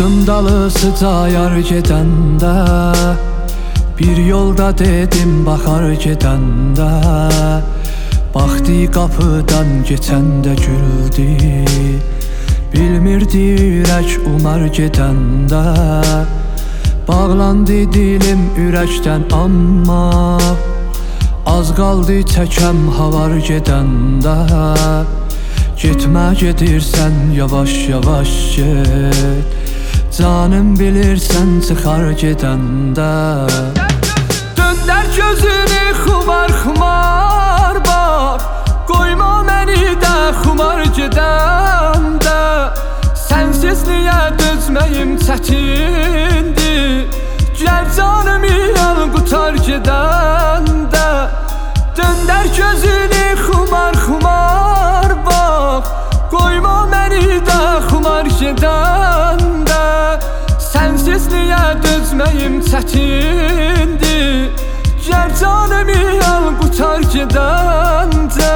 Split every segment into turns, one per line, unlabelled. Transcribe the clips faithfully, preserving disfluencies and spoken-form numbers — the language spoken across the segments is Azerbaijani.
Baktım dalısı cayar gedəndə, bir yolda dedim baxar gedəndə, baxdı qapıdan keçəndə güldü, bilmirdi ürək umar gedəndə. Bağlandı dilim ürəkdən amma, az qaldı çəkəm havar gedəndə. Getmə gedirsən yavaş yavaş get, canım bilirsən çıxar gedəndə. Döndər gözünü xumar xumar bax, qoyma məni də xumar gedəndə. Sənsiz niyə dözməyim çətindir, gəl canımı al qutar gedəndə. Döndər gözünü xumar xumar bax, qoyma məni də xumar gedəndə. Sənsiz niyə dözməyim çətindir, gəl canımı al qutar gedəndə.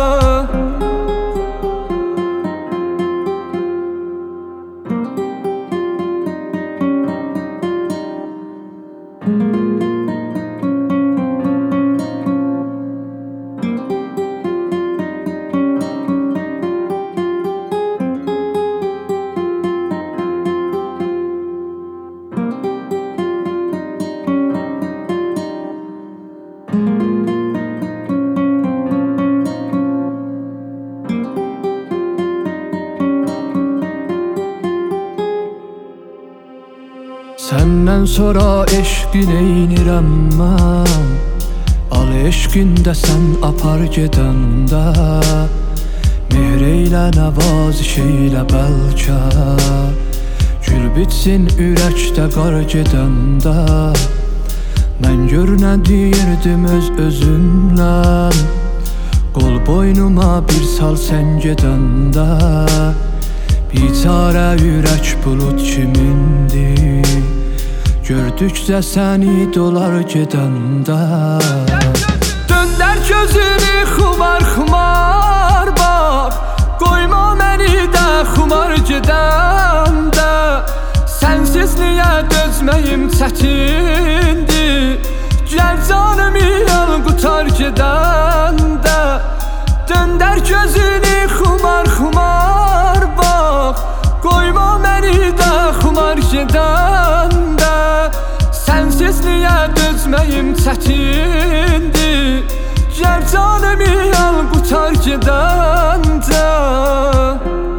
Səndən sonra eşqin eynirəm mən, al eşqində sən apar gedəndə. Mehr eylə nəvaziş eylə bəlkə, gül bitsin ürəkdə qar gedəndə. Mən gör nə deyirdim öz özümlə, qol boynuma bir sal sən gedəndə. Biçarə ürək bulud kimindir, gördükcə səni dolar gedəndə. Döndər gözünü xumar xumar bax, qoyma məni də xumar gedəndə. Sənsiz niyə dözməyim çətindir, gəl canımı al qutar gedəndə. Döndər gözünü xumar xumar bax, qoyma məni də xumar gedəndə. Sənsiz niyə dözməyim çətindir, gəl canımı al qutar gedəndə.